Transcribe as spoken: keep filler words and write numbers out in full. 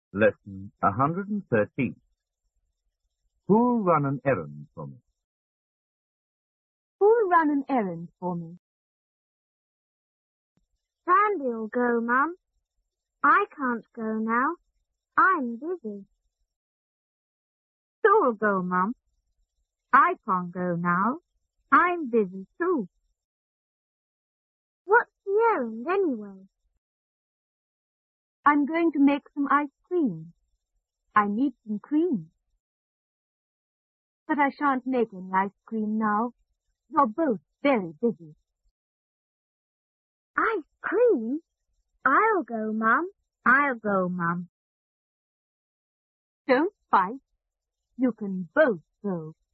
Lesson one hundred thirteen. Who'll run an errand for me? Who'll run an errand for me? Sandy'll go, Mum. I can't go now. I'm busy. Sue'll go, Mum. I can't go now. I'm busy too. What's the errand anyway? I'm going to make some ice cream. I need some cream. But I shan't make any ice cream now. You're both very busy. Ice cream? I'll go, Mum. I'll go, Mum. Don't fight. You can both go.